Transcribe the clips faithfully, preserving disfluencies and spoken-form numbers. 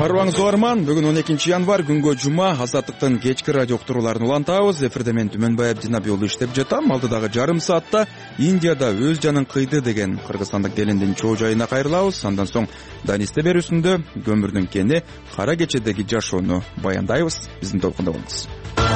Арыбаңыз угарман, бүгүн он экинчи январь күнгө жума, Азаттыктын кечки радио уктурууларын улантабыз. Эфирде мен Түмөнбай Абдинабиулу иштеп жатам. Алдыдагы жарым саатта Индияда өз жанын кыйды деген кыргызстандык делиндин чоо жайына кайрылабыз. Андан соң Данисте берүүсүндө көмүрдүн кени кара кечедеги жашоону баяндайбыз. Биздин толкунда болуңуз.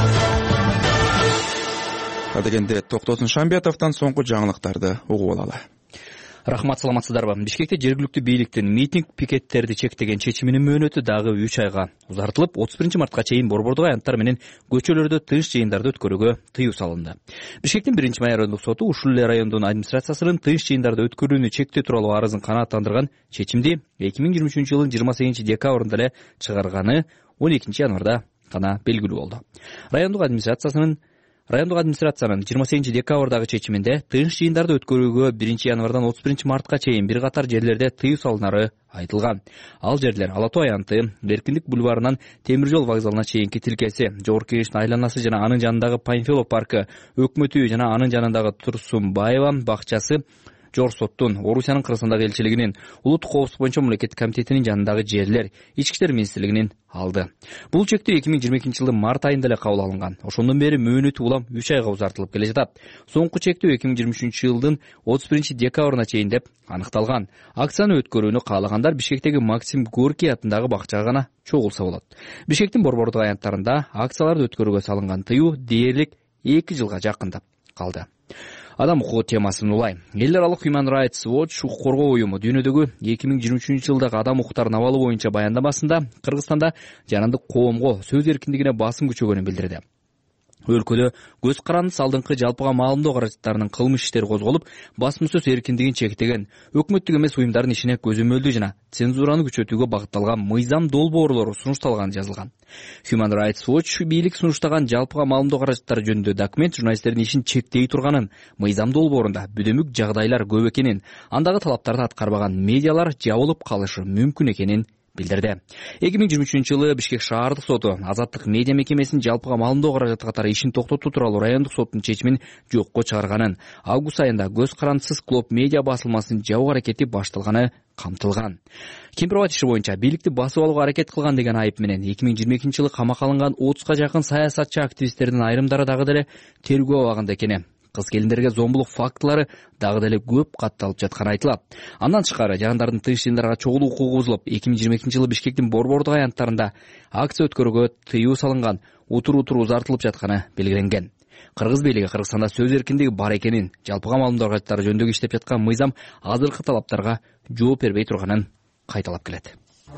Адегенде Токтосун Шамбетовдон соңку жаңылыктарды угуп алалы. Рахмат, саламатсыздарбы. Бишкекте жергиликтүү бийликтин митинг пикеттерди чектеген чечиминин мөөнөтү дагы үч айга узартылып, отуз биринчи мартка чейин борбордук аянттар менен көчөлөрдө тынч жыйындарды өткөрүүгө тыюу салынды. Бишкектин биринчи май райондук соту ушул эле райондун администрациясынын тынч жыйындарды өткөрүүнү чектөө тууралуу арызын канааттандырган чечимди эки миң жыйырма үчүнчү жылдын жыйырма сегизинчи декабрында эле чыгарганы он экинчи январда гана белгилүү болду. Райондук администрациясынын Райондук администрациянын жыйырма сегизинчи декабрдагы чечиминде тынч жыйындарды өткөрүүгө биринчи январдан отуз биринчи мартка чейин бир катар жерлерде тыюу салынары айтылган. Ал жерлер Ала Тоо аянты, Эркиндик бульварынан Темир жол вокзалына чейинки тилкеси, Жогорку Кеңештин айланасы жана анын жанындагы Панфилов паркы, Өкмөт үйү жана анын жанындагы Турсунбаева бакчасы, Жор соттун, Орусиянын Кыргызстандагы элчилигинин, Улуттук коопсуздук боюнча мамлекеттик комитетинин жанындагы жерлер, Ички иштер министрлигинин алды. Бул чектөө эки миң жыйырма экинчи жылдын март айында эле кабыл алынган. Ошондон бери мөөнөтү улам үч айга узартылып келе жатат. Соңку чектөө эки миң жыйырма үчүнчү жылдын отуз биринчи декабрына чейин деп аныкталган. Акцияны өткөрүүнү каалагандар Бишкектеги Максим Горький атындагы бакчага гана чогулса болот. Бишкектин борбордук аянттарында акцияларды өткөрүүгө салынган тыюу дээрлик эки жылга жакындап калды. Адам укугу темасын улай. Эл аралык Human Rights Watch укук коргоо уюму дүйнөдөгү эки миң жыйырма үчүнчү жылдагы адам укуктарын абалы боюнча баяндамасында Кыргызстанда жанындык коомго сөз эркиндигине басым күчөгөнүн билдирди. Өлкөдө көз карандысыз алдыңкы жалпыга маалымдоо каражаттарынын кылмыш иштери козголуп, басма сөз эркиндигин чектеген, өкмөттүк эмес уюмдардын ишине көзөмөлдүү жана цензураны күчөтүүгө багытталган мыйзам долбоорлору сунушталганы жазылган. Human Rights Watch бийлик сунуштаган жалпыга маалымдоо каражаттары жөнүндө документ журналисттердин ишин чектей турганын, мыйзам долбоорунда бүдөмүк жагдайлар көп экенин, андагы талаптарды аткарбаган медиалар жабылып калышы мүмкүн экенин билдирди. эки миң жыйырма үчүнчү жылы Бишкек шаардык соту Азаттык медиа мекемесинин жалпыга маалымдоо каражаты катары ишин токтотуу тууралуу райондук соттун чечимин жокко чыгарганын, август айында көз карандысыз Клоп медиа басылмасынын жабуу аракети башталганы камтылган. Кемпирбат иши боюнча бийликти басып алууга аракет кылган деген айып менен эки миң жыйырма экинчи жылы камакка алынган отузга жакын саясатчы активисттердин айрымдары дагы деле тергөө абагында экени, кыз келиндерге зомбулук фактылары дагы деле көп катталып жатканы айтылат. Андан тышкары жарандардын тынч жыйындарга чогулуу укугу бузулуп, эки миң жыйырма экинчи жылы Бишкектин борбордук аянттарында акция өткөрүүгө тыюу салынган, утур-утур узартылып жатканы белгиленген. Кыргыз бийлиги Кыргызстанда сөз эркиндиги бар экенин, жалпыга маалымдоо каражаттары жөнүндө иштеп жаткан мыйзам азыркы талаптарга жооп бербей турганын кайталап келет.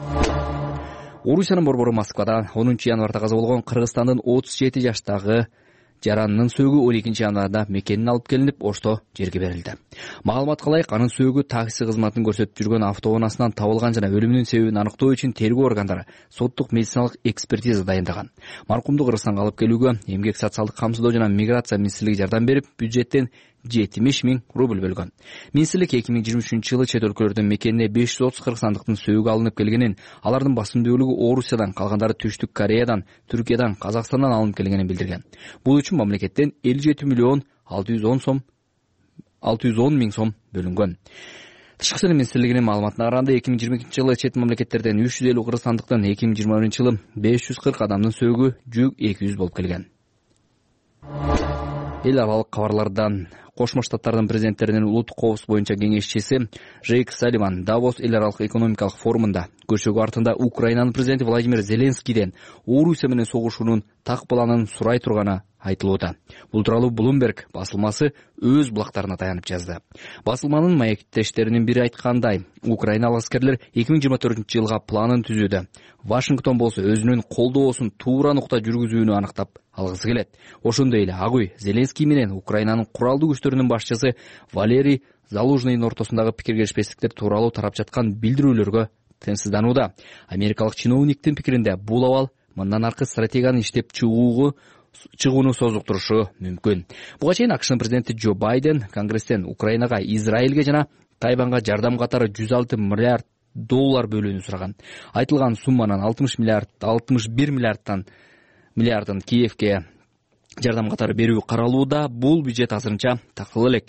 Орусиянын борбору Москвада онунчу январда каза болгон Кыргызстандын отуз жети жаштагы жаранынын сөөгү он экинчи январда мекенин алып келинип, Ошто жерге берилди. Маалыматка ылайык, анын сөөгү такси кызматын көрсөтүп жүргөн автоунаасынан табылган жана өлүмүнүн себебин аныктоо үчүн тергөө органдары соттук медициналык экспертиза дайындаган. Маркумду Кыргызстанга алып келүүгө Эмгек социалдык камсыздоо жана миграция министрлиги жардам берип, бюджеттен жетимиш миң рубль бөлгөн. Министрлик эки миң жыйырма үчүнчү жылы чет өлкөлөрдөн мекенине беш жүз отуз кыргызстандыктын сөөгү алынып келгенин, алардын басым бөлүгү Орусиядан, калгандары Түштүк Кореядан, Түркиядан, Казакстандан алынып келгенин билдирген. Бул үчүн мамлекеттен элүү жети миллион алты жүз он сом алты жүз он миң сом бөлүнгөн. Тышкы иштер министрлигинин маалыматына караганда эки миң жыйырма экинчи жылы чет мамлекеттерден үч жүз элүү кыргызстандыктын, эки миң жыйырма биринчи жылы беш жүз кырк адамдын сөөгү жүк эки жүз болуп келген. Эл аралык кабарлардан Кошмо Штаттардын президенттеринин улуттук коопсуздук боюнча кеңешчиси Джейк Салливан Давос эл аралык экономикалык форумунда көчөгү артында Украинанын президенти Владимир Зеленскийден Орусия менен согушуунун так баланын сурай турганы айтылууда. Бул тууралуу Bloomberg басылмасы өз булактарына таянып жазды. Басылманын маектештеринин бири айткандай, украиналык аскерлер эки миң жыйырма төртүнчү жылга планын түзүүдө. Вашингтон болсо өзүнүн колдоосун туура нукта жүргүзүүнү аныктап алгысы келет. Ошондой эле ак үй Зеленский менен Украинанын куралдуу күчтөрүнүн башчысы Валерий Залужныйдын ортосундагы пикир келишпестиктер тууралуу тарап жаткан билдирүүлөргө тынчсызданууда. Америкалык чиновниктин пикиринде бул абал мындан аркы стратегияны иштеп чыгууга чыгууну созуктурушу мүмкүн. Буга чейин АКШнын президенти Джо Байден Конгресстен Украинага, Израилге жана Тайванга жардам катары жүз алты миллиард доллар бөлүүнү сураган. Айтылган сумманын алтымыш миллиард алтымыш бир миллиардтан миллиардын Киевке жардам катары берүү каралууда. Бул бюджет азырынча такыл элек.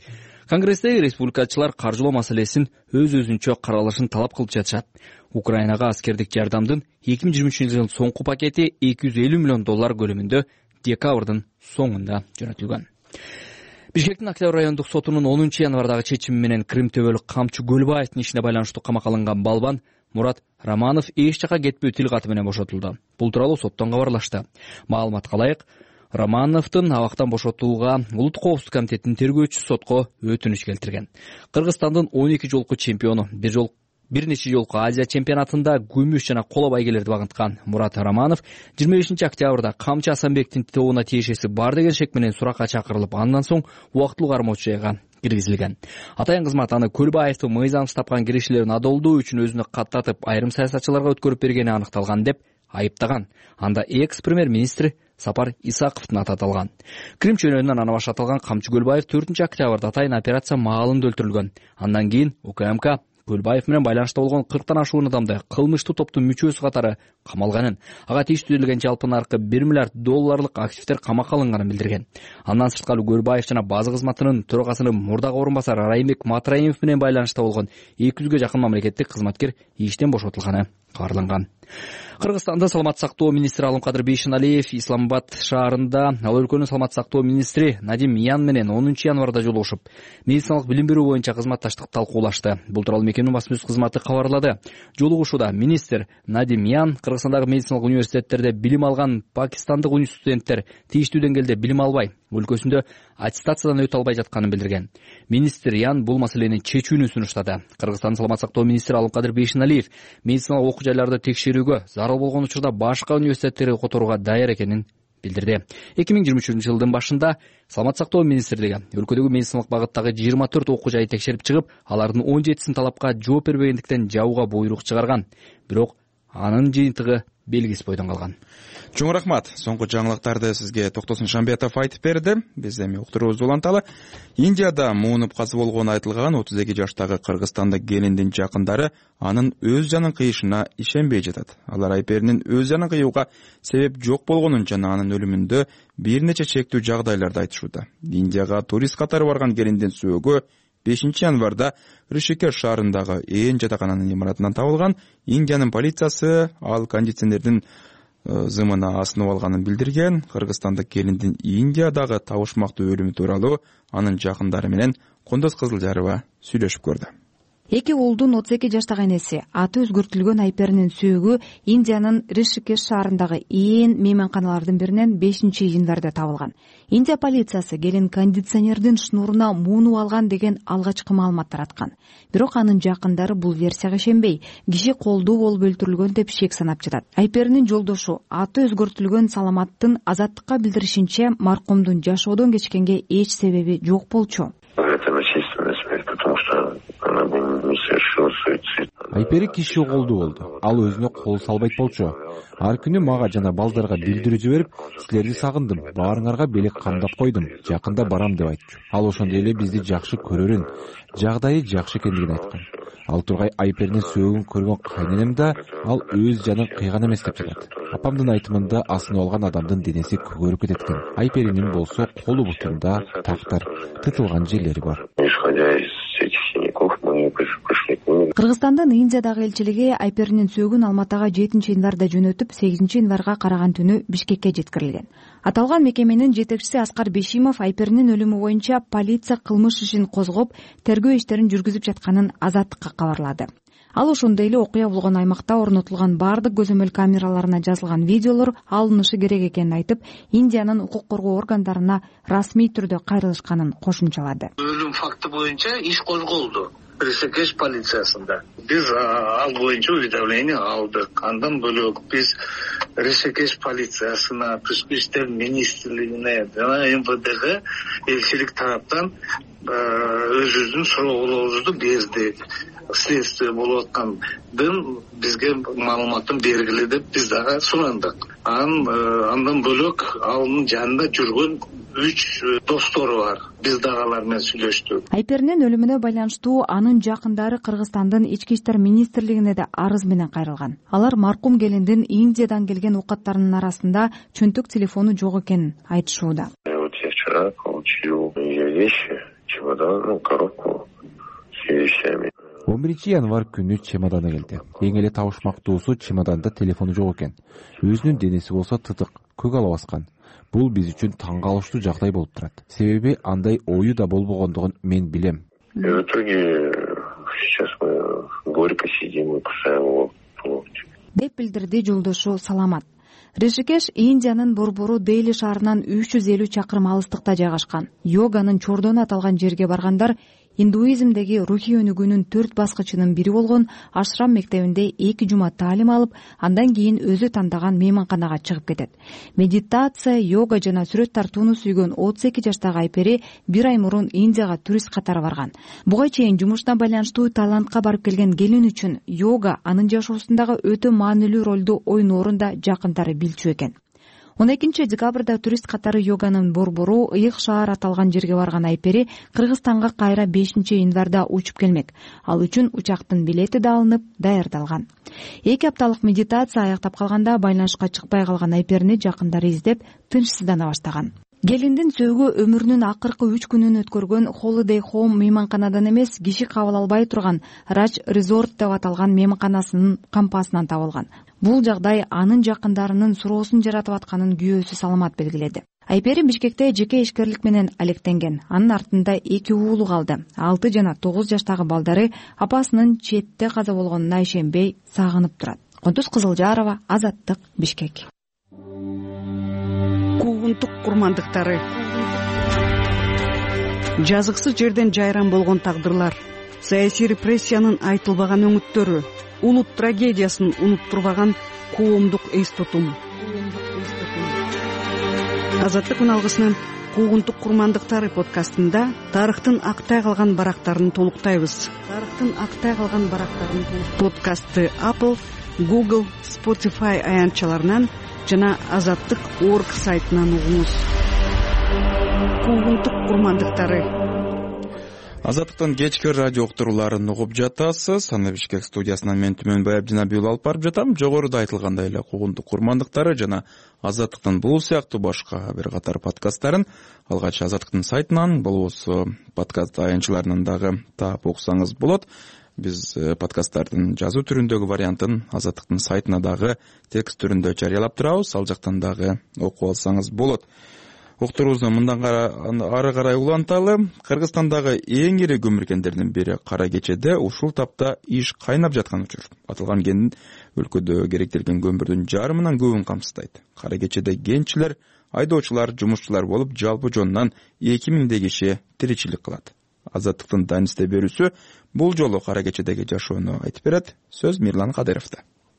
Конгресстеги республикачылар каржылоо маселесин өз өзүнчө каралышын талап кылып жатышат. Украинага аскердик жардамдын эки миң жыйырма үчүнчү жылдын соңку пакети эки жүз элүү миллион доллар көлөмүндө декабрдын соңунда жөнөтүлгөн. Бишкектин Октябрь райондук сотунун онунчу январдагы чечими менен Крым төбөлүк камчы Көлбаевдин ишине байланыштуу камакка алынган балбан Мурат Романов эч жака кетпөө тил каты менен бошотулду. Бул тууралуу соттон кабарлашты. Маалыматка ылайык, Романовдун абактан бошотууга Улуттук коопсуздук комитетинин тергөөчүсү сотко өтүнүч келтирген. Кыргызстандын он эки жолку чемпиону, бир жол бир нече жолку Азия чемпионатында күмүш жана коло байгелерди багынткан Мурат Романов жыйырма бешинчи октябрда Камчы Асанбектин тобуна тиешеси бар деген шек менен суракка чакырылып, андан соң убактылуу кармоочу жайга киргизилген. Атайын кызмат аны Көлбаевдин мыйзамсыз тапкан киришелерин адолдоо үчүн өзүнө каттатып, айрым саясатчыларга өткөрүп бергени аныкталган деп айыптаган. Анда экс-премьер-министр Сапар Исаковдун аты аталган. Крым чөйрөнүнөн аны башы аталган Камчы Көлбаев төртүнчү октябрда атайын операция маалында өлтүрүлгөн. Андан кийин УКМК Көлбаев менен байланышта болгон кырктан ашуун адамды кылмыштуу топтун мүчөсү катары камалганын, ага тийиштүүлүгүн жалпы наркы бир миллиард долларлык активдер камакка алынганын билдирген. Андан сырткары Көлбаев жана база кызматынын төрагасынын мурдагы орун басары Райымбек Матраимов менен байланышта болгон эки жүзгө жакын мамлекеттик кызматкер иштен бошотулганы кабарланган. Кыргызстанда саламаттык сактоо министри Алымкадыр Бейшеналиев Исламабад шаарында ал өлкөнүн саламаттык сактоо министри Надим Миян менен онунчу январда жолугушуп, медициналык билим берүү боюнча кызматташтыкты талкуулашты. Бул тууралуу мекеменин басма-сөз кызматы кабарлады. Жолугушууда министр Надим Миян Кыргызстандагы медициналык университеттерде билим алган пакистандык студенттер тийиштүү деңгээлде билим албай, өлкөсүндө аттестациядан өтө албай жатканын билдирген. Министр Ян бул маселени чечүүнү сунуштады. Кыргызстандын саламаттык сактоо министри Алымкадыр Бейшеналиев медициналык окуу жайларды текшерүүгө зарыл болгон учурда башка университеттерди которууга даяр экенин билдирди. эки миң жыйырма үчүнчү жылдын башында саламаттык сактоо министрлиги өлкөдөгү медициналык багыттагы жыйырма төрт окуу жайды текшерип чыгып, алардын он жетисин талапка жооп бербегендиктен жабууга буйрук чыгарган. Бирок анын жыйынтыгы белгисиз бойдон калган. Чоң рахмат. Соңку жаңылыктарды сизге Токтосун Шамбетов айтып берди. Биз эми уктуруубузду уланталы. Индияда муунуп каза болгону айтылган отуз эки жаштагы кыргызстандык келиндин жакындары анын өз жанын кыйышына ишенбей жатат. Алар айперинин өз жанын кыюуга себеп жок болгонун жана анын өлүмүндө бир нече чектүү жагдайларды айтышууда. Индияга турист катары барган келиндин сөөгү бешинчи январда Ришикеш шаарындагы ээн жатакананын имаратынан табылган. Индиянын полициясы ал кондиционердин зымына асынып алганын билдирген. Кыргызстандык келиндин Индиядагы табышмактуу өлүмү тууралуу анын жакындары менен Кондос Кызылжарова сүйлөшүп көрдү. Эки уулдун отуз эки жаштагы энеси аты өзгөртүлгөн айперинин сөөгү Индиянын Ришикеш шаарындагы ээн мейманканалардын биринен бешинчи январда табылган. Индия полициясы келин кондиционердин шнуруна муунуп алган деген алгачкы маалымат тараткан. Бирок анын жакындары бул версияга ишенбей, киши колдуу болуп өлтүрүлгөн деп шек санап жатат. Айперинин жолдошу аты өзгөртүлгөн Саламаттын азаттыкка билдиришинче, маркумдун жашоодон кечкенге эч себеби жок болчу. Айпери киши колдуу болду. Ал өзүнө кол салбайт болчу. Ар күнү мага жана балдарга билдирүү жиберип, силерди сагындым, баарыңарга белек камдап койдум, жакында барам деп айтчу. Ал ошондой эле бизди жакшы көрөрүн, жагдайы жакшы экендигин айткан. Ал тургай айперинин сөөгүн көргөн кайненем да ал өз жанын кыйган эмес деп жатат. Апамдын айтымында асынып алган адамдын денеси көгөрүп кетет экен. Айперинин болсо колу бутунда тактар тытылган жерлери бар. Кыргызстандын Индиядагы элчилиги айперинин сөөгүн Алматыга жетинчи январда жөнөтүп, сегизинчи январга караган түнү Бишкекке жеткирилген. Аталган мекеменин жетекчиси Аскар Бешимов айперинин өлүмү боюнча полиция кылмыш ишин козгоп, тергөө иштерин жүргүзүп жатканын Азаттыкка кабарлады. Ал ошондой эле окуя болгон аймакта орнотулган бардык көзөмөл камераларына жазылган видеолор алынышы керек экенин айтып, Индиянын укук коргоо органдарына расмий түрдө кайрылышканын кошумчалады. Өлүм факты боюнча иш козголду Ришикеш полициясында. Биз ал боюнча уведомление алдык. Андан бөлөк биз Ришикеш полициясына, Тышкы иштер министрлигине жана эм вэ дге элчилик тараптан өзүбүздүн суроолорубузду бердик. Следствие болуп аткандын бизге маалыматын бергиле деп биз дагы сурандык. Андан бөлөк анын жанында жүргөн үч достору бар. Биз дагы алар менен сүйлөштүк. Айперинин өлүмүнө байланыштуу анын жакындары Кыргызстандын ички иштер министрлигине да арыз менен кайрылган. Алар маркум келиндин Индиядан келген укаттарынын арасында чөнтөк телефону жок экенин айтышууда. чемодан, коробку с вещами. он биринчи январь күнү чемоданы келди. Эң эле табышмактуусу чемоданда телефону жок экен. Өзүнүн денеси болсо тытык, көк ала баскан. Бул биз үчүн таң калыштуу жагдай болуп турат. Себеби андай ою да болбогондугун мен билем. И в итоге сейчас мы горько сидим и кусаем локти. Деп билдирди жолдошу Саламат. Ришикеш Индиянын борбору Дели шаарынан үч жүз элүү чакырым алыстыкта жайгашкан. Йоганын чордону аталган жерге баргандар индуизмдеги рухий өнүгүүнүн төрт баскычынын бири болгон Ашрам мектебинде эки жума таалим алып, андан кийин өзү тандаган мейманканага чыгып кетет. Медитация, йога жана сүрөт тартууну сүйгөн отуз эки жаштагы Айпери бир ай мурун Индияга турист катары барган. Буга чейин жумушуна байланыштуу Таиландка барып келген келин үчүн йога анын жашоосундагы өтө маанилүү ролду ойноорун да жакындары билчү экен. он экинчи декабрда турист катары йоганын борбору Ыйык шаар аталган жерге барган Айпери Кыргызстанга кайра бешинчи январда учуп келмек. Ал үчүн учактын билети да алынып, даярдалган. эки апталык медитация аяктап калганда байланышка чыкпай калган Айперини жакындары издеп тынчсыздана баштаган. Келиндин сөөгү өмүрүнүн акыркы үч күнүн өткөргөн Holiday Home мейманканадан эмес, киши кабыл албай турган Raj Resort деп аталган мейманканасынын кампасынан табылган. Бул жагдай анын жакындарынын суроосун жаратып атканын күйөөсү Саламат белгиледи. Айпери Бишкекте жеке ишкерлик менен алектенген. Анын артында эки уулу калды. алты жана тогуз жаштагы балдары апасынын четте каза болгонуна ишенбей сагынып турат. Контуз Кызылжарова, Азаттык, Бишкек. Куугунтук курмандыктары. Жазыксыз жерден жайран болгон тагдырлар, саясий репрессиянын айтылбаган өңүттөрү, улут трагедиясын унуттурбаган коомдук эс тутум. Азаттык үналгысынын Куугунтук курмандыктары подкастында тарыхтын актай калган барактарын толуктайбыз. Тарыхтын актай калган барактарын подкастты Apple, Google, Spotify аянтчаларынан жана азаттык точка орг сайтынан угуңуз. Куугунтук курмандыктары. Азаттыктын кечки радио уктурууларын угуп жатасыз. Аны Бишкек студиясынан мен Түмөнбай Абдинабиул алып барып жатам. Жогоруда айтылгандай эле Куугунтук курмандыктары жана Азаттыктын бул сыяктуу башка бир катар подкасттарын алгач Азаттыктын сайтынан, болбосо подкаст аянтчаларынан дагы таап окусаңыз болот. Биз подкасттардын жазуу түрүндөгү вариантын Азаттыктын сайтына дагы текст түрүндө жарыялап турабыз. Ал жактан дагы окуп алсаңыз болот. Уктуруубузду мындан ары карай уланталы. Кыргызстандагы эң ири көмүркендердин бири Кара Кечеде ушул тапта иш кайнап жаткан учур. Атылган кен өлкөдө керектелген көмүрдүн жарымынан көбүн камсыздайт. Кара Кечеде кенчилер, айдоочулар, жумушчулар болуп жалпы жонунан эки миңдей киши тиричилик кылат. Азаттыктын Данисте берүүсү бул жолу Кара Кечедеги жашоону айтып берет. Сөз Мирлан Кадыровдо.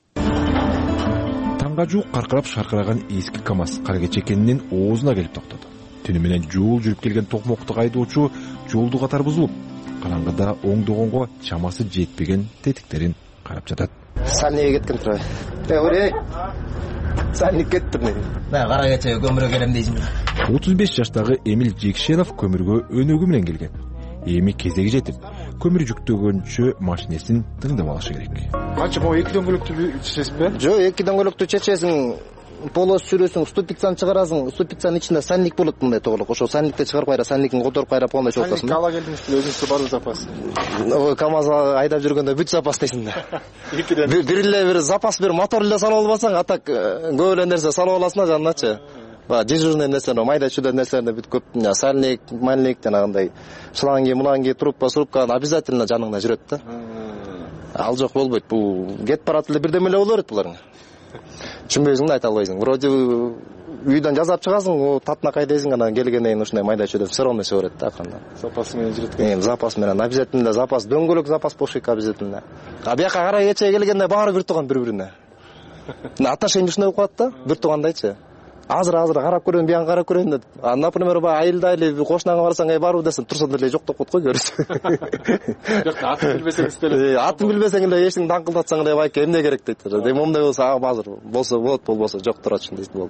Таңга жуук каркырап шаркыраган эски КамАЗ Кара Кече кенинин оозуна келип токтоду. Түнү менен жуул жүрүп келген токмоктук айдоочу жолду катар бузулуп, караңгыда оңдогонго чамасы жетпеген тетиктерин карап жатат. Сальниге кеткен турабы. Эй, сальник кетти мен. Мен Кара Кечеге көмүргө келем дейсиң. отуз беш жаштагы Эмил Жекшенов көмүргө өнөгү менен келген. Эми кезеги жетип, көмүр жүктөгөнчө машинесин тыңдап алышы керек. Канча могу эки дөңгөлөктү чечесизби? Жок, эки дөңгөлөктү чечесиң, полос сүрөсүң, ступицаны чыгарасың, ступицанын ичинде сальник болот мындай тоголок. Ошо сальникти чыгарып кайра, сальникин которуп кайра полный чогултасың. Сальник ала келдиңиз беле, өзүңүздө барбы запас? Ой, КамАЗ айдап жүргөндө бүт запас дейсиң да. Бир эле бир запас, бир мотор эле салып албасаң, атак көп эле нерсе салып аласың да жаныначы. Ба, дежурный нерселер, майда чүйдө нерселерди бүт көп, сальник, мальник жанагындай шланги, муланги, трубка, срубка обязательно жаныңда жүрөт да. Ал жок болбойт. Бул кет барат эле бирдеме эле боло берет буларың. Түшүнбөйсүң да, айта албайсың. Вроде үйдөн жазап чыгасың, татына кайдайсың, анан келгенден кийин ушундай майда чүйдө все равно өсө берет да акырында. Запас менен жүрөт. Эми запас менен обязательно запас, дөңгөлөк запас болуш керек обязательно. А бияка Кара Кечеге келгенде баары бир туган бири-бирине. Отношение ушундай болуп калат да, бир тугандайчы. Азыр-азыр карап көрөм, биян карап көрөм деп. А, например, ба айылда эле кошунаңа барсаң, ай барбы десең, турса деле жок деп коет го көрөсүң. Жок, атын билбесеңиз деле. Атын билбесең эле эчтең даңкылдатсаң эле байке эмне керек дейт. Дем момундай болсо, азыр болсо болот, болбосо жок турат дейт болду.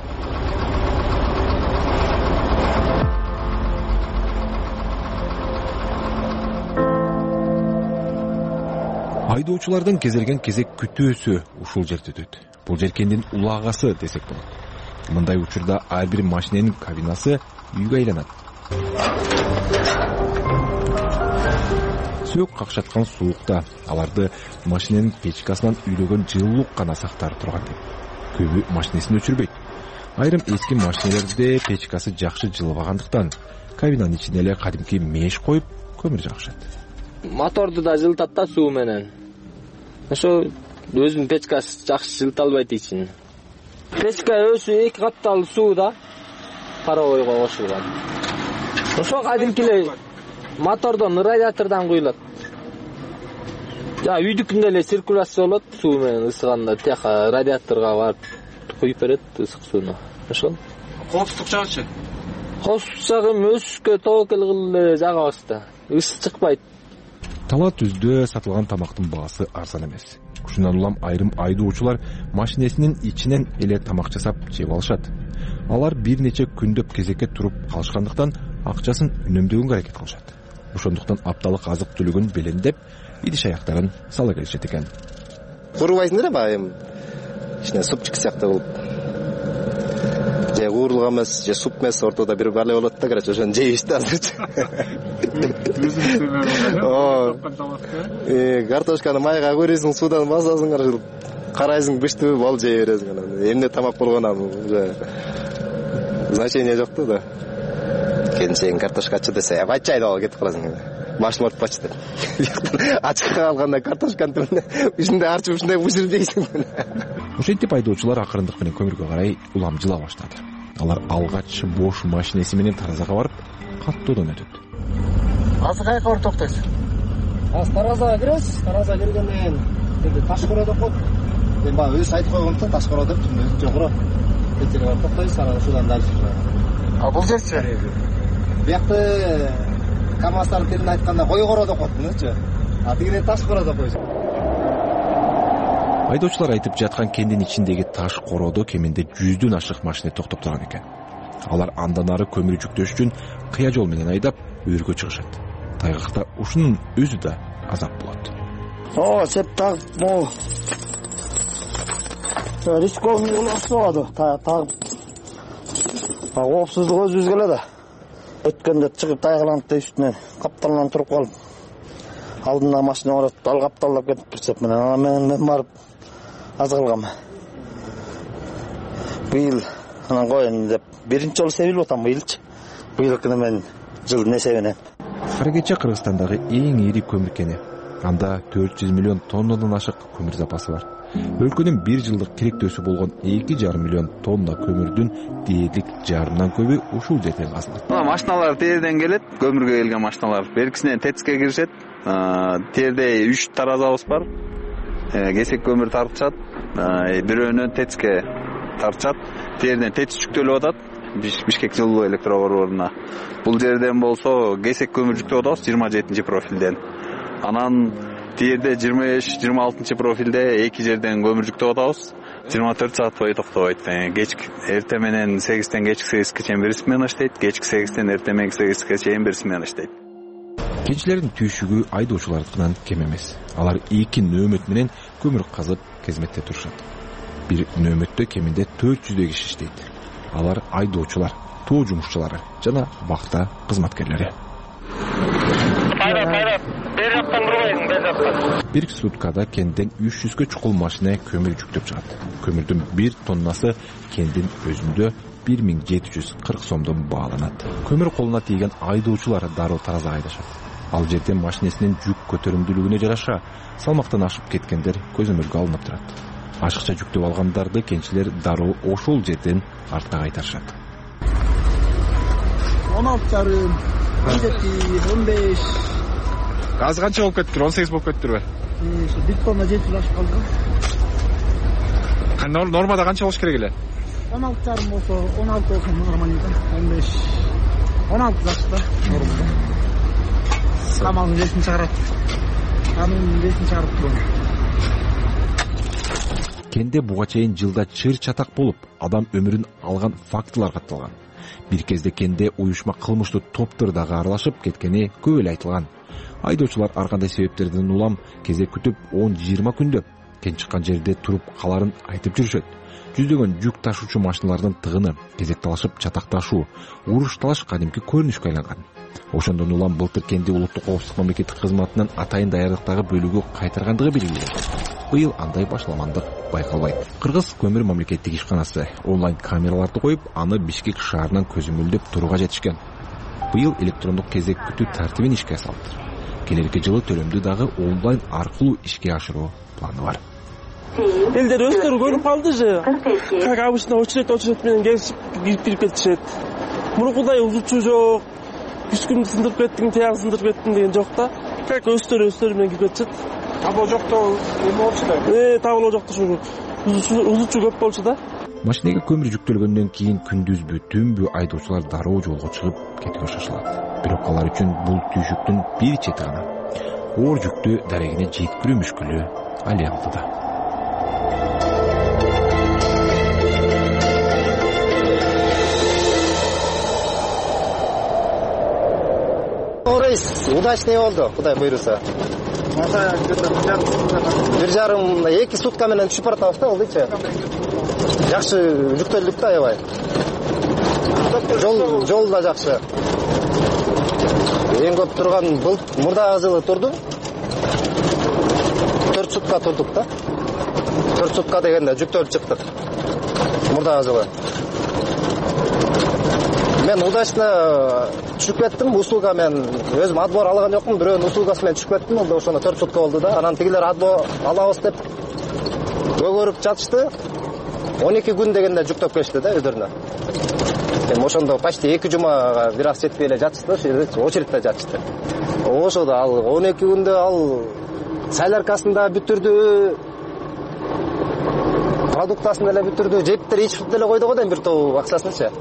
Айдоочулардын кезелген кезек күтүүсү ушул жерде өтөт. Бул жер кендин улагасы десек болот. Мындай учурда ар бир машиненин кабинасы үйгө айланат. сөөк какшаткан суукта аларды машиненин печкасынан үйлөгөн жылуулук гана сактар турган дейт. Көбү машинесин өчүрбөйт. Айрым эски машинелерде печкасы жакшы жылыбагандыктан кабинанын ичине эле кадимки меш коюп көмүр жагышат. Моторду да жылытат да суу менен. Ошо өзүнүн печкасы жакшы жылыта албайт ичин. Печка өзү эки катталуу суу да паровойго кошулган. Ошо кадимки эле мотордон, радиатордон куюлат. Жа үйдүкүндө эле циркуляция болот, суу менен ысыганда тияка радиаторго барып куюп берет ысык сууну. Ошол. Коопсуздук жагычы? Коопсуздук жагы мөскө тобокел кылып эле жагабыз да. Ысык чыкпайт. Талаа түздө сатылган тамактын баасы арзан эмес. Ушундан улам айрым айдоочулар машинесинин ичинен эле тамак жасап жеп алышат. Алар бир нече күндөп кезекке туруп калышкандыктан акчасын үнөмдөгөнгө аракет кылышат. Ошондуктан апталык азык түлүгүн белендеп, идиш аяктарын сала келишет экен. Курубайсыңдар эми айым. Ичинен супчик сыяктуу болуп. Же куурулган эмес, же суп эмес, ортодо бир бале болот да, короче, ошону жейбиз да азырчы. Э, картошканы майга куйройсуң, суудан басасың, карайсың быштыбы, бол жей бересиң анан. Эмне тамак болгонам, уже значение жок да. Келинчегиң картошкачы десе, бачай да кетип каласың. Машина ортпачы деп. Ачыкка калганда картошканы тилинде ушундай арчып ушундай бушур жейсиң. Ошентип айдоочулар акырындык менен көмүргө карай улам жыла баштады. Алар алгач бош машинеси менен таразага барып, каттоодон өтөт. Азыр каяка барып токтойсуз? Азыр таразага киресиз, таразага киргенден кийин Ташкоро деп коет. Мен баа өзү айтып койгомда Ташкоро деп, жогору. Кетирип барып токтойсуз, анан ушудан дальше. А бул жерчи? Биякты КамАЗдардын тилинде айтканда койгоро деп коет, мынчы. А тигине Ташкоро деп койсуң. Айдоочулар айтып жаткан кендин ичиндеги таш короодо кеминде жүздөн ашык машина токтоп турган экен. Алар андан ары көмүр жүктөш үчүн кыя жол менен айдап өргө чыгышат. Тайгакта ушунун өзү да азап болот. О, сеп так, могу. Рисковый болду, так. Коопсуздук өзүбүзгө эле да. Өткөндө чыгып тайгаланып үстүнө капталынан туруп калып. Алдына машина барат, ал капталдап кетип турсап менен мен мен барып аз калгам. Быйыл анан коеюн деп биринчи жолу себилип атам быйылчы. Быйылкыны мен жылдын эсебинен. Каракече Кыргызстандагы эң ири көмүр кени. Анда төрт жүз миллион тоннадан ашык көмүр запасы бар. Өлкөнүн бир жылдык керектөөсү болгон эки жарым миллион тонна көмүрдүн дээрлик жарымдан көбү ушул жерден казылат. Машиналар терден келет, көмүргө келген машиналар. Беркисинен ТЭЦке киришет. Терде үч таразабыз бар. Кесек көмүр тартышат. Бирөөнөн ТЭЦке тартышат. Терден ТЭЦ жүктөлүп атат. Бишкек жылуу электробордуна. Бул жерден болсо кесек көмүр жүктөп атабыз жыйырма жетинчи профилден. Анан тиерде жыйырма беш жыйырма алтынчы профилде эки жерден көмүр жүктөп атабыз. жыйырма төрт саат бою токтобойт. Кечки эрте менен сегизден кечки сегизге чейин бир смена иштейт, кечки сегизден эрте менен сегизге чейин бир смена иштейт. Кенчилердин түйшүгү айдоочулардыкынан кем эмес. Алар эки нөөмөт менен көмүр казып кезметте турушат. Бир нөөмөттө кеминде төрт жүздөй киши иштейт. Алар айдоочулар, тоо жумушчулары жана бакта кызматкерлери. Бир суткада кенден үч жүзгө чукул машина көмүр жүктөп чыгат. Көмүрдүн бир тоннасы кендин өзүндө бир миң жети жүз кырк сомдон бааланат. Көмүр колуна тийген айдоочулар дароо таразага айдашат. Ал жерден машинесинин жүк көтөрүмдүүлүгүнө жараша салмактан ашып кеткендер көзөмөлгө алынып турат. Ашыкча жүктөп алгандарды кенчилер дароо ошол жерден артка кайтарышат. он алты жарым, он беш. Азыр канча болуп кеттир? он сегиз болуп кеттирби? бир тонна жети жүз ашып калды. Нормада канча болуш керек эле? он алты жарым болсо, он алты болсо нормально. он беш. он алты жакшы да. Камалдын ресин чыгарат. Камалдын ресин чыгарып турат. Кенде буга чейин жылда чыр чатак болуп, адам өмүрүн алган фактылар катталган. Бир кезде кенде уюшма кылмыштуу топтор дагы аралашып кеткени көп эле айтылган. Айдоочулар ар кандай себептерден улам кезек күтүп он жыйырма күндөп кен чыккан жерде туруп каларын айтып жүрүшөт. Жүздөгөн жүк ташуучу машиналардын тыгыны, кезек талашып чатакташуу, уруш талаш кадимки көрүнүшкө айланган. Ошондон улам былтыр кенди улуттук коопсуздук мамлекеттик кызматынан атайын даярдыктагы бөлүгү кайтаргандыгы белгиленген. Быйыл андай башламандык байкалбайт. Кыргыз көмүр мамлекеттик ишканасы онлайн камераларды коюп, аны Бишкек шаарынан көзөмөлдөп турууга жетишкен. Быйыл электрондук кезек күтүү тартибин ишке салды. Келерки жылы төлөмдү дагы онлайн аркылуу ишке ашыруу планы бар. Элдер өздөрү көрүп калды же. Как обычно очередь очередь менен келишип кирип кетишет. Мурункудай узутчу жок. Үч күн сындырып кеттиң, тияк сындырып кеттиң деген жок да. Как өздөрү өздөрү менен кирип кетишет. Табло жокто эме болчу да. Э, табло жокто ошо. Узутчу көп болчу да. Машинеге көмүр жүктөлгөндөн кийин күндүзбү, түнбү айдоочулар дароо жолго чыгып кетүүгө шашылат. Бирок алар үчүн бул түйшүктүн бир чети гана. Оор жүктү дарегине жеткирүү мүшкүлү али алдыда. Удачный болду, Кудай буйруса. Бир жарым, эки сутка менен түшүп баратабыз да, болдучу. Жакшы жүктөлдүк да, аябай. Жол, жол да жакшы. Эң көп турган бул мурдагы жылы турду. төрт сутка турдук да. төрт сутка дегенде жүктөлүп чыктык. Мурдагы жылы. Мен удачно түшүп кеттим, услуга мен өзүм отбор алган жокмун, бирөөнүн услугасы менен түшүп кеттим, ол ошондо төрт сутка болду да. Анан тигилер отбор алабыз деп өгөрүп жатышты. он эки күн дегенде жүктөп келишти да өздөрүнө. Эми ошондо почти эки жумага бир аз жетпей эле жатышты, ошо очередте жатышты. Ошодо ал он эки күндө ал соляркасын да бүтүрдү, продуктасын деле бүтүрдү, жептер ичип деле койду го дейм бир топ акчасынчы.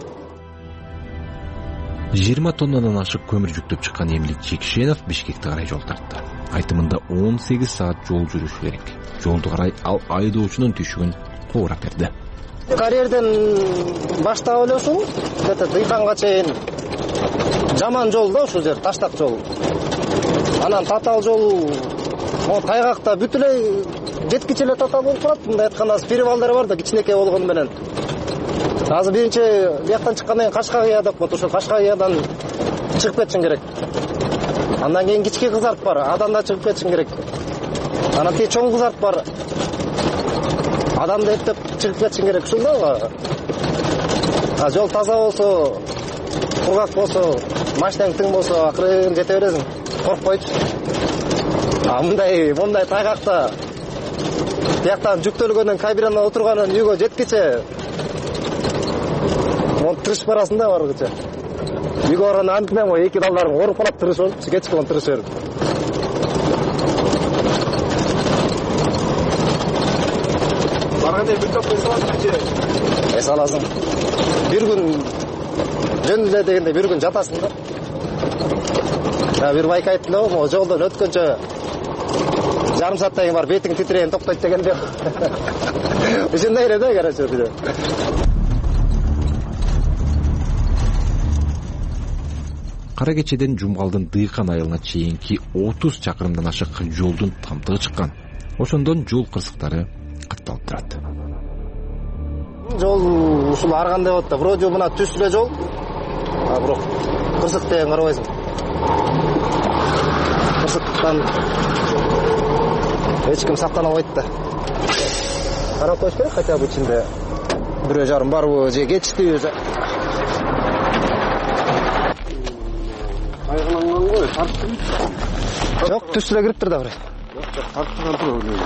жыйырма тоннадан ашык көмүр жүктөп чыккан Эмилик Чекишенов Бишкекти карай жол тартты. Айтымында он сегиз саат жол жүрүш керек. Жолду карай ал айдоочунун түйшүгүн кооруп берди. Карьерден баштап элесиң, где-то Дыйканга чейин жаман жол да, ушул жер таштак жол. Анан татаал жол, могу тайгакта бүт эле жеткиче эле татаал болуп калат. Мындай айтканда перевалдар бар да, кичинекей болгону менен. Азыр биринчи бияктан чыккандан кийин Кашкагыя деп коет, ошол Кашкагыядан чыгып кетишиң керек. Андан кийин кички кызарт бар, адан да чыгып кетишиң керек. Анан кийин чоң кызарт бар. Адамды эптеп чыгып кетишиң керек ушул да. А жол таза болсо, кургак болсо, машинаң тың болсо, акырын жете бересиң, коркпойчу. А мындай, мындай тайгакта бияктан жүктөлгөндөн кабинада отургандан үйгө жеткиче он тырышып барасың да баргыча. Үйгө барганда антимен го эки далдарың ооруп калат, тырышып, кечке он тырышып берип. Барганда бир топ эсаласың. Эсаласың. Бир күн жөн эле дегенде бир күн жатасың да. Я бир байка айттым да, могу жолдон өткөнчө жарым сааттан кийин бар бетиң титиреген токтойт дегенде. Ушундай эле да, короче. Кара кечеден Жумгалдын Дыйкан айылына чейинки отуз чакырымдан ашык жолдун тамтыгы чыккан. Ошондон жол кырсыктары катталып турат. Жол ушул аргандай болот да, вроде мына түз эле жол. А бирок кырсык деген карабайсың. Кырсыктан эч ким сактана албайт да. Карап коюш керек, хотя бы ичинде бирөө жарым барбы, же кетиштиби. Айгыланган го, тартып. Жок, түз эле кириптир да бир. Жок, тартып туруп эле.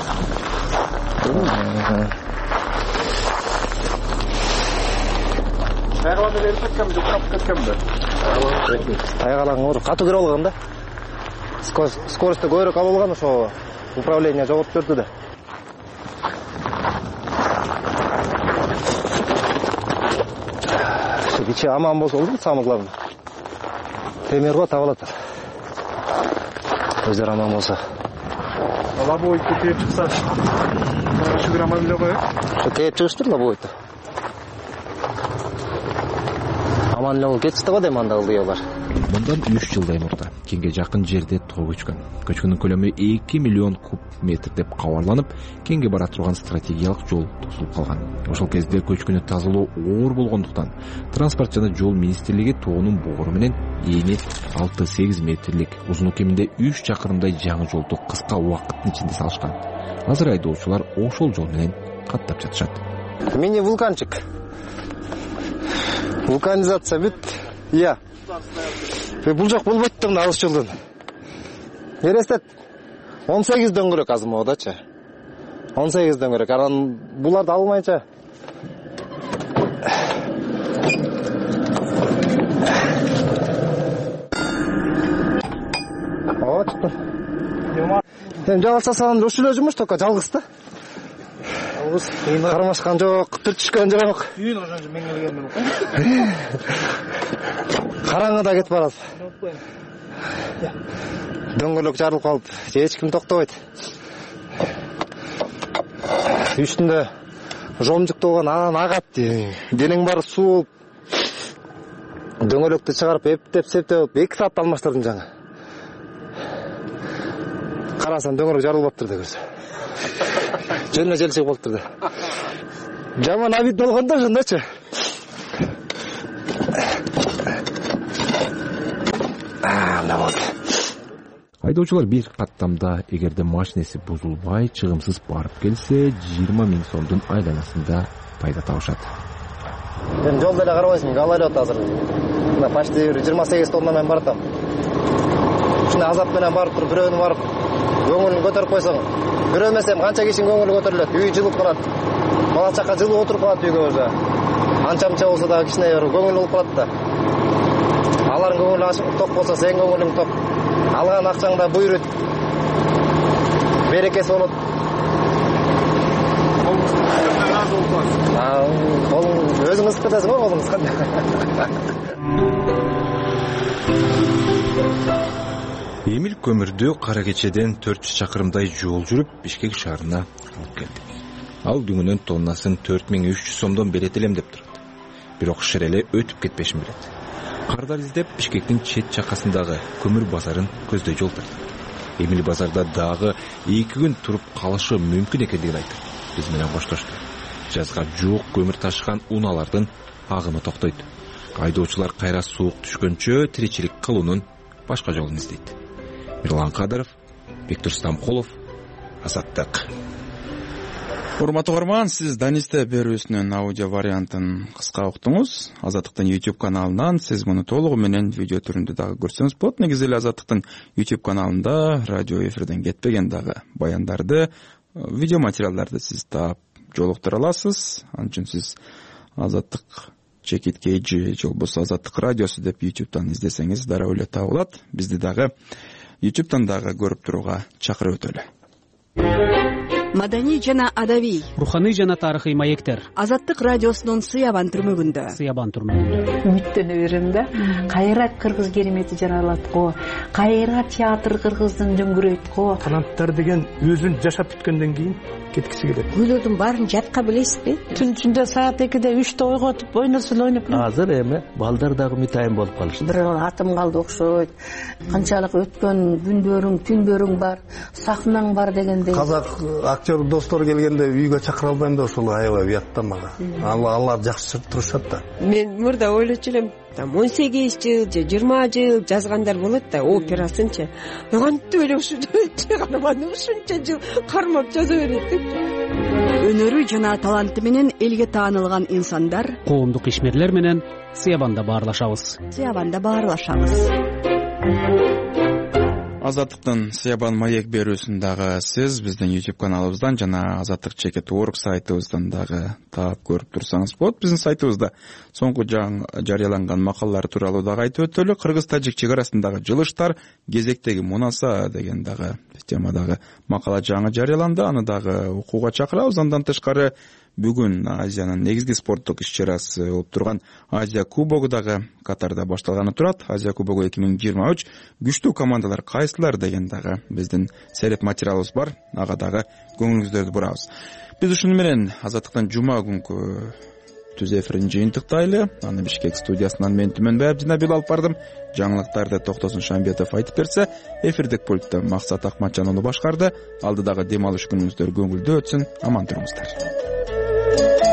Айгылан эле кеткенби, жок кап кеткенби? Айгалаң оор, катуу кирип алган да. Скоросту көбүрөөк алып алган, ошо управление жоготуп берди да. Ошо кичи аман болсо болду, самый главный. Темир го табылат. Өздөрү аман болсо. Лобовойду тээп чыкса, шүгүр аман эле го. Ошо тээп чыгыштыр лобовойду. Аман эле кетишти го дейм анда ылдыялар. Мындан үч жылдай мурда кенге жакын жерде Алматыга көчкөн. Көчкүнүн көлөмү эки миллион куб метр деп кабарланып, кеңге бара турган стратегиялык жол тосулуп калган. Ошол кезде көчкүнү тазалоо оор болгондуктан транспорт жана жол министрлиги тоонун боору менен эни алты сегиз метрлик, узуну кеминде үч чакырымдай жаңы жолду кыска убакыттын ичинде салышкан. Азыр айдоочулар ошол жол менен каттап жатышат. Мини вулканчик. Вулканизация бүт. Иә. Бул жок болбойт да мына алыс жолдон. Элестет. он сегиз дөңгөлөк азыр могудачы. он сегиз дөңгөлөк. Анан буларды алмайча. Ооба чыкты. Эми жалгыз сасаган ушул эле жумуш только жалгыз да. Жалгыз. Кармашкан жок, түртүшкөн жок. Үйүн ошончо мен келгенмин. Караңгыда кетип барат. Дөңгөлөк жарылып калып, эч ким токтобойт. Үстүндө жомжук болгон анан агат. Денең баары суу болуп. Дөңгөлөктү чыгарып, эптеп, септеп, эки саатта алмаштырдым жаңы. Карасам дөңгөлөк жарылып атыптыр да көрсө. Жөнүнө желчек болуптур да. Жаман абит болгон да ошондочу. Айдоочулар бир каттамда эгерде машинеси бузулбай, чыгымсыз барып келсе, жыйырма миң сомдун айланасында пайда табышат. Мен жолдо эле карабайсың, авария болот азыр. Мына почти жыйырма сегиз тонна мен бартам. Ушундай азап менен барып туруп, бирөөнү барып көңүлүн көтөрүп койсоң, бирөө эмес эми канча кишинин көңүлү көтөрүлөт, үй жылып калат. Бала чака жылып отуруп калат үйгө өзү. Анча-мынча болсо дагы кичине көңүл болуп калат да. Алардын көңүлү ачык ток болсо, сен көңүлүң ток. Алган акчаң да буйрут. Берекеси болот. Өзүңүз кытасың го, колуңуз кандай. Эмил көмүрдү Кара Кечеден төрт жүз чакырымдай жол жүрүп Бишкек шаарына алып келди. Ал күнүнөн тоннасын төрт миң үч жүз сомдон берет элем деп турат. Бирок шереле өтүп кетпешин билет. Кардар издеп Бишкектин чет чакасындагы көмүр базарын көздөй жол тартты. Эмил базарда дагы эки күн туруп калышы мүмкүн экендигин айтты. Биз менен коштошту. Жазга жуук көмүр ташыган унаалардын агымы токтойт. Айдоочулар кайра суук түшкөнчө тиричилик кылуунун башка жолун издейт. Мирлан Кадыров, Бектур Стамкулов, Азаттык. Урматтуу угарман, сиз Данисте берүүсүнүн аудио вариантын кыска уктуңуз. Азаттыктын YouTube каналынан сиз муну толугу менен видео түрүндө дагы көрсөңүз болот. Негизи эле Азаттыктын YouTube каналында радио эфирден кетпеген дагы баяндарды, видео материалдарды сиз таап жолуктура аласыз. Анын үчүн сиз Азаттык чекит кейжи же болбосо Азаттык радиосу деп YouTube'дан издесеңиз дароо эле табылат. Бизди дагы YouTube'дан дагы көрүп турууга чакырып өтөлү. Маданий жана адабий, руханий жана тарыхый маектер. Азаттык радиосунун Сыябан түрмөгүндө. Сыябан түрмөгүндө. Үмүттөнө берем да. Кайра кыргыз керемети жаралат го. Кайра театр кыргыздын дөңгүрөйт го. Таланттар деген өзүн жашап бүткөндөн кийин кеткиси келет. Күйлөрдүн баарын жатка билесизби? Түн ичинде саат экиде үчтө ойготуп ойносун ойноп. Азыр эми балдар дагы митайым болуп калышты. Бир атым калды окшойт. Канчалык өткөн күндөрүң, түндөрүң бар, сахнаң бар дегендей. Казак актер достор келгенде үйгө чакыра албайм да, ошол аябай уят да мага. Алар жакшы турушат да. Мен мурда ойлочу элем, там он сегиз жыл же жыйырма жыл жазгандар болот да, операсынчы. Кантип эле ушул чыгарманы ушунча жыл кармап жаза берет деп. Өнөрү жана таланты менен элге таанылган инсандар, коомдук ишмерлер менен Сыябанда баарлашабыз. Сыябанда баарлашабыз. Азаттыктын Сыябан маек берүүсүн дагы сиз биздин YouTube каналыбыздан жана азаттык чекит точка орг сайтыбыздан дагы таап көрүп турсаңыз болот. Биздин сайтыбызда соңку жарыяланган макалалар тууралуу дагы айтып өтөлү. Кыргыз-тажик чек арасындагы жылыштар, кезектеги мунаса деген дагы темадагы макала жаңы жарыяланды. Аны дагы окууга чакырабыз. Андан тышкары бүгүн Азиянын негизги спорттук иш-чарасы болуп турган Азия кубогу дагы Катарда башталганы турат. Азия кубогу эки миң жыйырма үч күчтүү командалар кайсылар деген дагы биздин серет материалыбыз бар. Ага дагы көңүлүңүздөрдү бурабыз. Биз ушуну менен Азаттыктан жума күнкү түз эфирин жыйынтыктайлы. Аны Бишкек студиясынан мен Түмөнбай Абдинабил алып бардым. Жаңылыктарды Токтосун Шамбетов айтып берсе, эфирдик пультта Максат Акматжан уну башкарды. Алдыдагы дем алыш күнүңүздөр көңүлдүү өтсүн. Аман туруңуздар.